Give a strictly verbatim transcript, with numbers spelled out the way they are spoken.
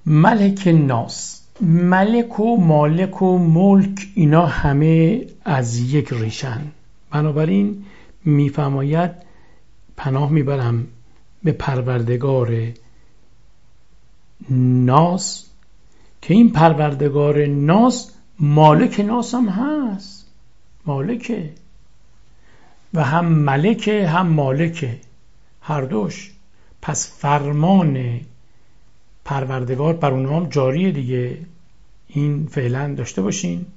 ملک ناس، ملک و مالک و ملک اینا همه از یک ریشن. بنابراین میفرماید پناه میبرم به پروردگار ناس که این پروردگار ناس مالک ناس هم هست، مالکه و هم ملکه هم مالکه، هر دوش. پس فرمان پروردگار بر اونها هم جاریه دیگه. این فعلا داشته باشین.